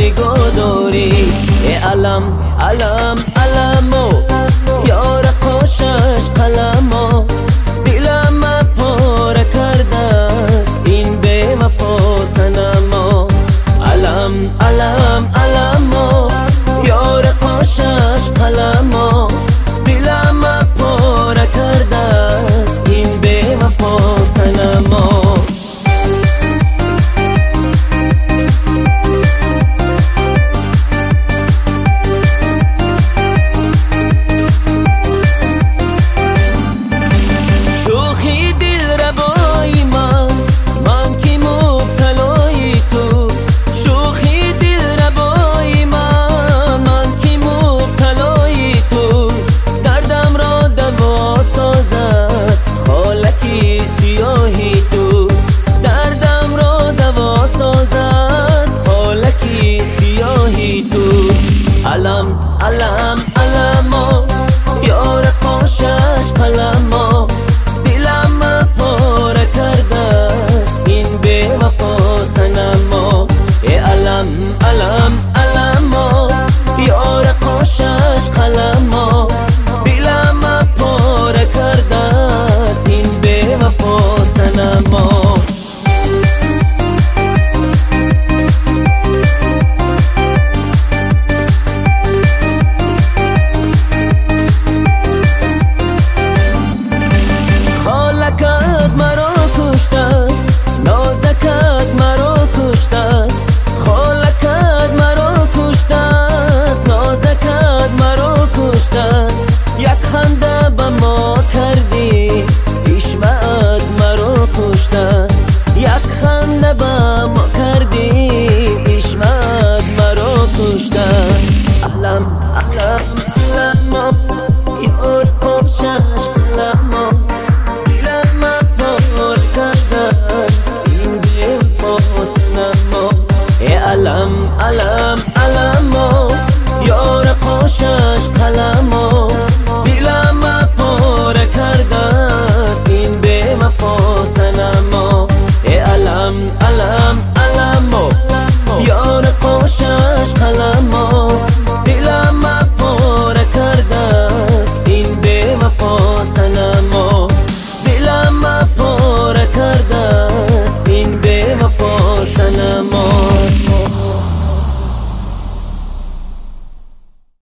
نگهداری. علم علم علمو یار قاشش قلمو دلم پاره کرده است این بی وفا صنمو. علم علم علمو یار قاشش قلمو دلم پاره کرده است این بی وفا صنمو. علم علم علمو یار قاشش قلمو دلم پاره کرده است این بی وفا صنمو. علم علم علمو یار قاشش قلمو دلم پاره کرده است این بی وفا صنمو. خنده به ما کردی اشمعت مرا کشته. یک خنده به ما کردی اشمعت مرا کشته. علم علم علمو یار قاشش قلمو دلم پاره کرده است این بی وفا صنمو. علم علم علمو یار قاشش قلمو دلم پاره کرده است این بی وفا صنمو. علم علم علمو یار قاشش قلمو دلم پاره کرده است این بی وفا صنمو. دلم پاره کرده است این بی وفا صنمو.